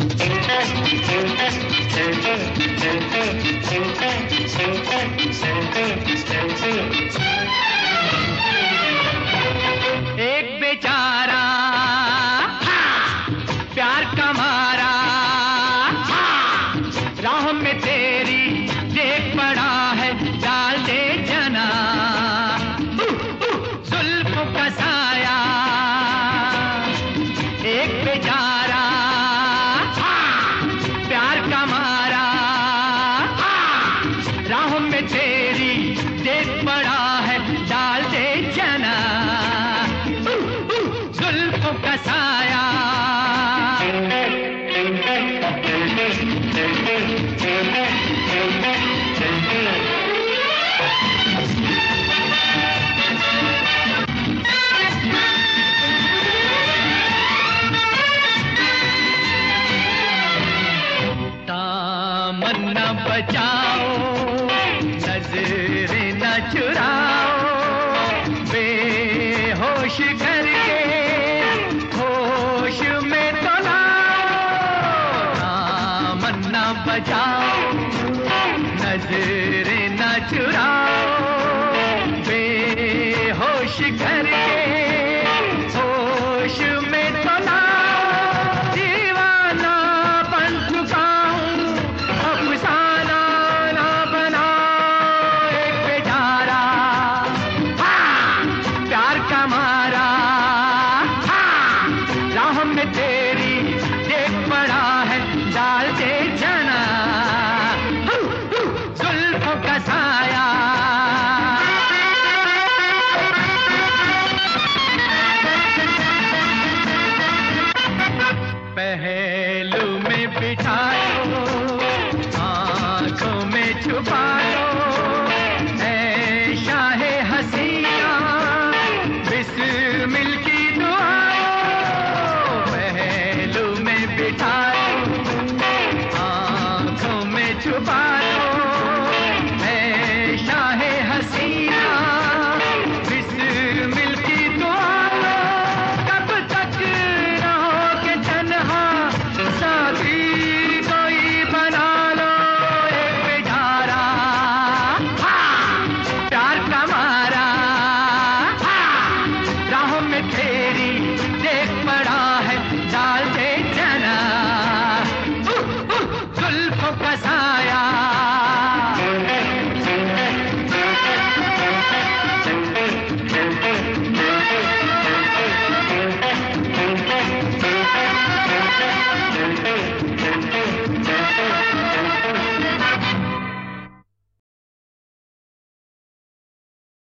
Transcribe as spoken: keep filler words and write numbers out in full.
एक बेचारा प्यार का मारा, राह में तेरी देख पड़ा है, डाल दे जना जुल्फों का साया। एक बेचारा प्यार का मारा, राह में तेरी देख पड़ा है, डाल दे जना जुल्फों का साया। दामन न बचाओ, नजरें न चुराओ, बेहोश करके होश में तो लाओ। दामन न बचाओ, नजरें न चुराओ, बेहोश करके होश में तो लाओ। दीवाना बन चुका हूँ, अफसाना ना बनाओ। एक बेचारा प्यार का मारा, राह में तेरी देख पड़ा है, डाल दे जना जुल्फों का साया। पहलू में बिठा लो, आंखों में छुपा लो, ऐ शाहे हसीना बिस्मिल की दुआ। पहलू में बिठा लो, आंखों में छुपा लो, ऐ शाहे हसीना बिस्मिल की दुआ। कब तक रहोगे तन्हा, साथी कोई बना लो। एक बेचारा प्यार का मारा, राह में तेरी देख